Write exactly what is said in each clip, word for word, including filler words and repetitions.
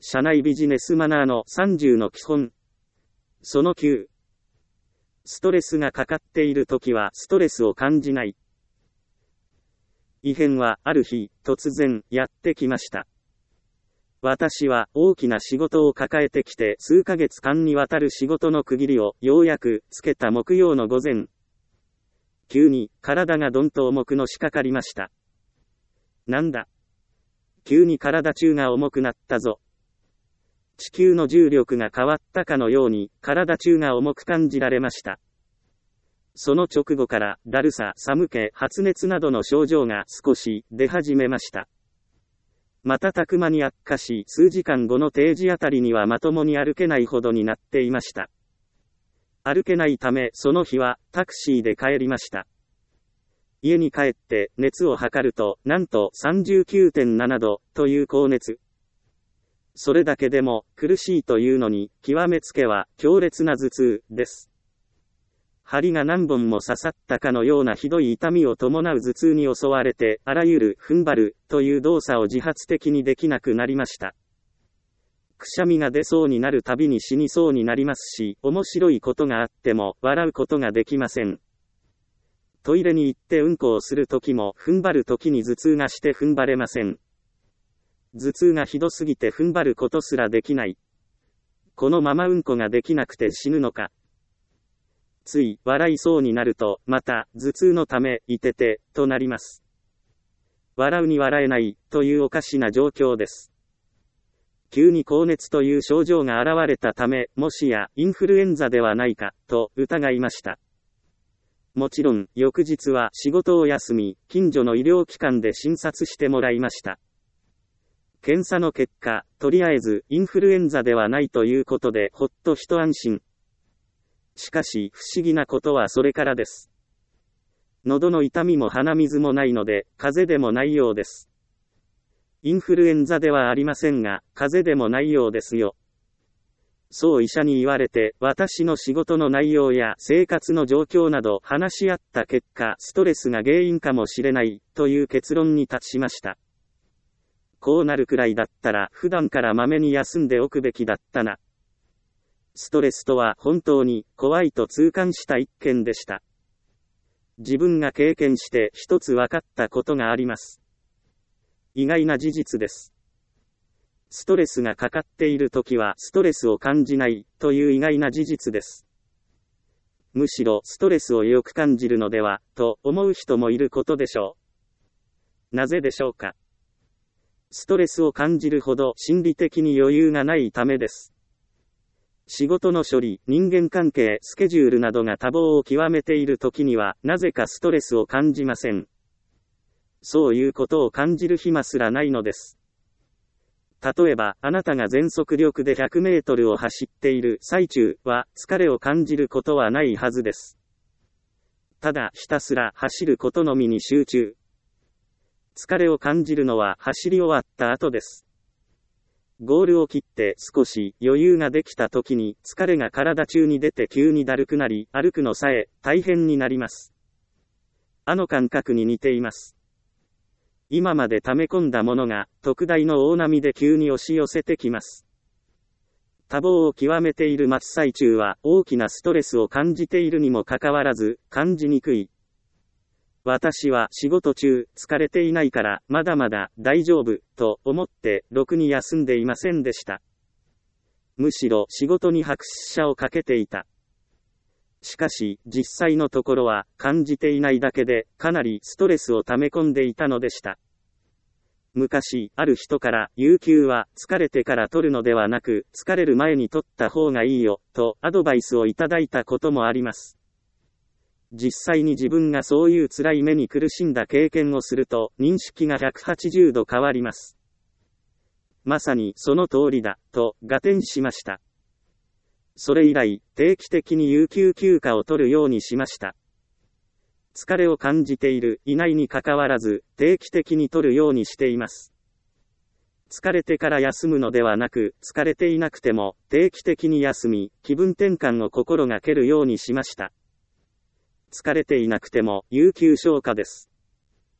社内ビジネスマナーのさんじゅうの基本。そのきゅう。ストレスがかかっているときはストレスを感じない。異変はある日、突然、やってきました。私は大きな仕事を抱えてきて数ヶ月間にわたる仕事の区切りをようやくつけた木曜の午前。急に体がどんと重くのしかかりました。なんだ。急に体中が重くなったぞ。地球の重力が変わったかのように体中が重く感じられました。その直後からだるさ、寒気、発熱などの症状が少し出始めました。瞬く間に悪化し、数時間後の定時あたりにはまともに歩けないほどになっていました。歩けないためその日はタクシーで帰りました。家に帰って熱を測るとなんと さんじゅうきゅうてんななどという高熱。それだけでも苦しいというのに極めつけは強烈な頭痛です。針が何本も刺さったかのようなひどい痛みを伴う頭痛に襲われてあらゆる踏ん張るという動作を自発的にできなくなりました。くしゃみが出そうになるたびに死にそうになりますし、面白いことがあっても笑うことができません。トイレに行ってうんこをするときも踏ん張るときに頭痛がして踏ん張れません。頭痛がひどすぎて踏ん張ることすらできない。このままうんこができなくて死ぬのか。つい笑いそうになると、また頭痛のため、いてて、となります。笑うに笑えない、というおかしな状況です。急に高熱という症状が現れたため、もしやインフルエンザではないか、と疑いました。もちろん、翌日は仕事を休み、近所の医療機関で診察してもらいました。検査の結果、とりあえずインフルエンザではないということでほっと一安心。しかし不思議なことはそれからです。喉の痛みも鼻水もないので、風邪でもないようです。インフルエンザではありませんが、風邪でもないようですよ。そう医者に言われて、私の仕事の内容や生活の状況など話し合った結果、ストレスが原因かもしれない、という結論に達しました。こうなるくらいだったら普段からまめに休んでおくべきだったな。ストレスとは本当に怖いと痛感した一件でした。自分が経験して一つ分かったことがあります。意外な事実です。ストレスがかかっているときはストレスを感じないという意外な事実です。むしろストレスをよく感じるのではと思う人もいることでしょう。なぜでしょうか。ストレスを感じるほど心理的に余裕がないためです。仕事の処理、人間関係、スケジュールなどが多忙を極めているときには、なぜかストレスを感じません。そういうことを感じる暇すらないのです。例えば、あなたが全速力でひゃくメートルを走っている最中は、疲れを感じることはないはずです。ただ、ひたすら走ることのみに集中。疲れを感じるのは走り終わった後です。ゴールを切って少し余裕ができた時に疲れが体中に出て急にだるくなり、歩くのさえ大変になります。あの感覚に似ています。今まで溜め込んだものが特大の大波で急に押し寄せてきます。多忙を極めている真っ最中は大きなストレスを感じているにもかかわらず感じにくい。私は仕事中疲れていないからまだまだ大丈夫と思ってろくに休んでいませんでした。むしろ仕事に拍車をかけていた。しかし実際のところは感じていないだけでかなりストレスを溜め込んでいたのでした。昔ある人から有給は疲れてから取るのではなく疲れる前に取った方がいいよとアドバイスをいただいたこともあります。実際に自分がそういう辛い目に苦しんだ経験をすると認識がひゃくはちじゅうど変わります。まさにその通りだと合点しました。それ以来定期的に有給休暇を取るようにしました。疲れを感じているいないにかかわらず定期的に取るようにしています。疲れてから休むのではなく疲れていなくても定期的に休み気分転換を心がけるようにしました。疲れていなくても有給消化です。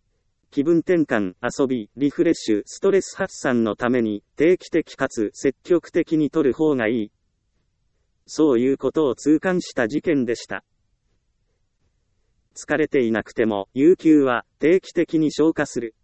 気分転換、遊び、リフレッシュ、ストレス発散のために、定期的かつ積極的に取る方がいい。そういうことを痛感した事件でした。疲れていなくても、有給は定期的に消化する。